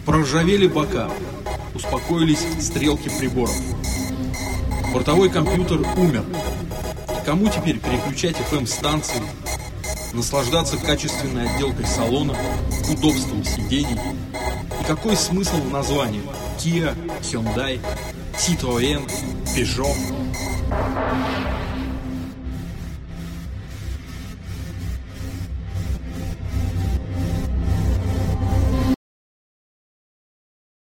Проржавели бока, успокоились стрелки приборов. Бортовой компьютер умер. И кому теперь переключать FM-станции, наслаждаться качественной отделкой салона, удобством сидений? И какой смысл в названии Kia, Hyundai, Citroën, Peugeot?